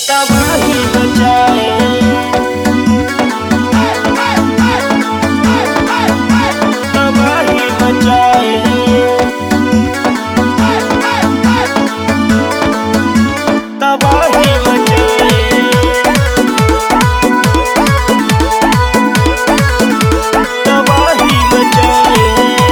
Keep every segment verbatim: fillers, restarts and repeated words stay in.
तबाही मचाए, तबाही मचाए, तबाही मचाए, तबाही मचाए।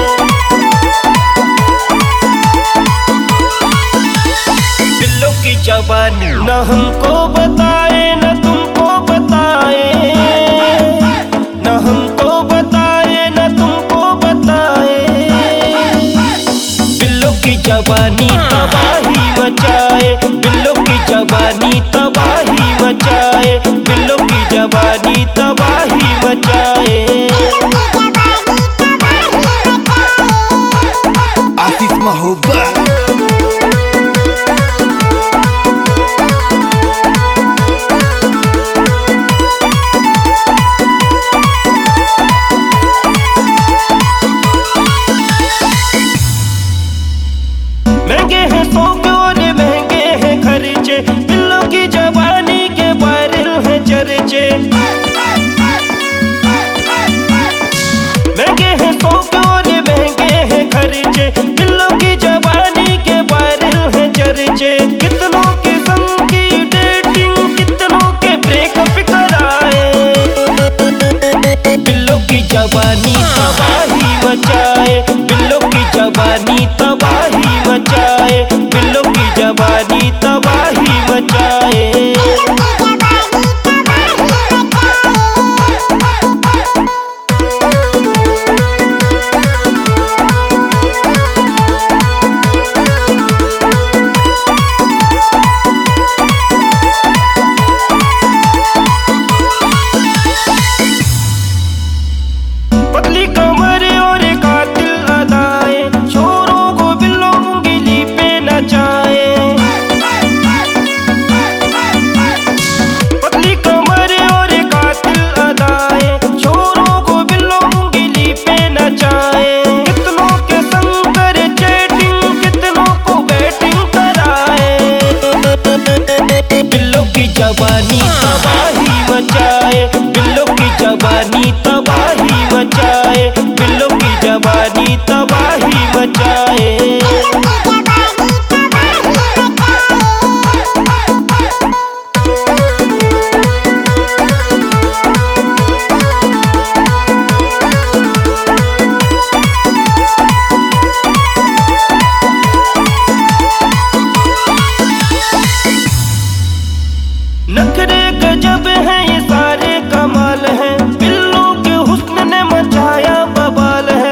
बिल्लों की जवानी न हमको बताए न तुमको बताए, न हमको बताए न तुमको बताए। बिल्लों की जवानी तबाही मचाए, बिल्लों की जवानी तबाही मचाए, बिल्लों की जवानी तबाही मचाए। आसिफ मोहब्बत महंगे हैं शौक और महंगे हैं खर्चे, बिल्लों की जवानी के वायरल हैं चर्चे। महंगे हैं शौक और महंगे हैं खर्चे, बिल्लों की जवानी के वायरल हैं चर्चे। कितनों के संग की डेटिंग, कितनों के ब्रेकअप कराए। बिल्लों की जवानी तबाही मचाए, बिल्लों की जवानी तबाही मचाए, बिल्लों की जवानी तबाही मचाए। पतली कमर और कातिल अदाएं, छोरों को बिल्लों उंगली पे नचाए। पतली कमर और कातिल अदाएं, छोरों को बिल्लों उंगली पे नचाए। कितनों के संग करे चैटिंग, कितनों को बैटिंग कराए। बिल्लों की जवानी तबाही मचाए, बिल्लों की जवानी तबाही मचाए, बिल्लों की जवानी तबाही मचाए। नखरे गजब हैं ये सारे कमाल हैं, बिल्लों के हुस्न ने मचाया बवाल है।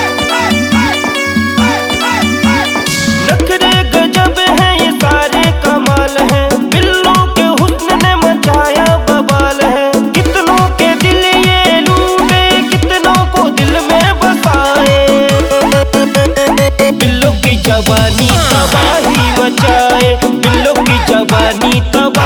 नखरे गजब हैं ये सारे कमाल हैं, बिल्लों के हुस्न ने मचाया बवाल है। कितनों के दिल ये लूटे, कितनों को दिल में बसाए। बिल्लों की जवानी तबाही मचाए, बिल्लों की जवानी तबाही